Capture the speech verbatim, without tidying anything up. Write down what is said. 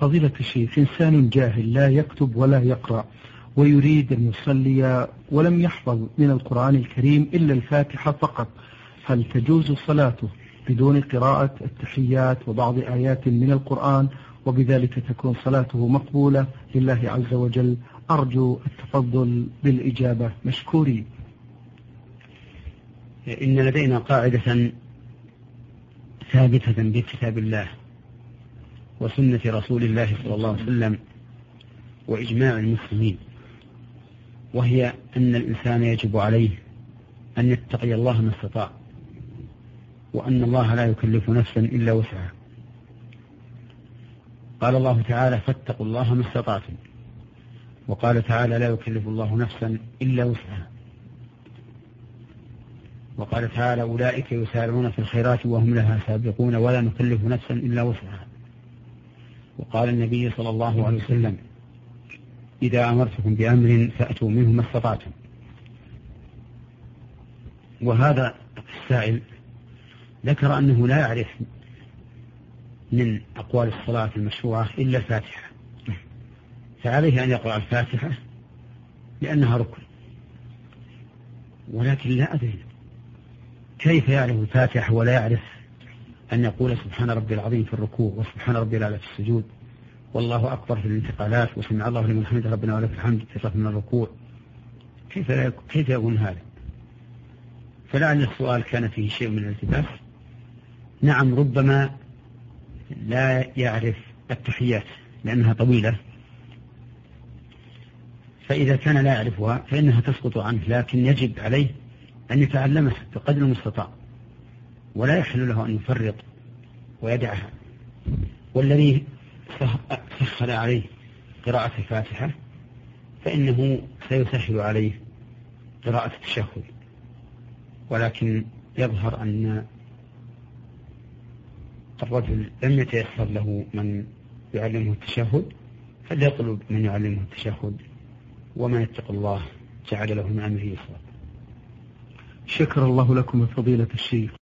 فضيلة الشيخ، إنسان جاهل لا يكتب ولا يقرأ ويريد أن يصلي ولم يحفظ من القرآن الكريم إلا الفاتحة فقط، هل تجوز صلاته بدون قراءة التحيات وبعض آيات من القرآن وبذلك تكون صلاته مقبولة لله عز وجل؟ أرجو التفضل بالإجابة مشكورين. إن لدينا قاعدة ثابتة بكتاب الله وسنة رسول الله صلى الله عليه وسلم وإجماع المسلمين، وهي أن الإنسان يجب عليه أن يتقي الله ما استطاع، وأن الله لا يكلف نفسا إلا وسعها. قال الله تعالى: فاتقوا الله ما استطعتم، وقال تعالى: لا يكلف الله نفسا إلا وسعها، وقال تعالى: أولئك يسارعون في الخيرات وهم لها سابقون ولا نكلف نفسا إلا وسعها. وقال النبي صلى الله عليه وسلم: إذا أمرتكم بأمر فأتوا منه ما استطعتم. وهذا السائل ذكر أنه لا يعرف من أقوال الصلاة المشروعة إلا الفاتحة، فعليه أن يقرأ الفاتحة لأنها ركن، ولكن لا أدري كيف يعرف الفاتحة ولا يعرف أن يقول سبحان ربي العظيم في الركوع وسبحان ربي الأعلى في السجود والله أكبر في الانتقالات وسمع الله لمن حمده ربنا ولك الحمد في الرفع من الركوع. كيف لا كيف يكون هذا؟ فلعل السؤال كان فيه شيء من الالتباس. نعم، ربما لا يعرف التحيات لأنها طويلة، فإذا كان لا يعرفها فإنها تسقط عنه، لكن يجب عليه أن يتعلمها بقدر المستطاع، ولا يحل له أن يفرط ويدعها. والذي سهل عليه قراءة الفاتحة فإنه سيسهل عليه قراءة التشهد، ولكن يظهر أن الرجل لم يتيسر له من يعلمه التشهد، فليطلب من يعلمه التشهد، ومن يتق الله جعل له من أمره يسرا. شكر الله لكم فضيلة الشيخ.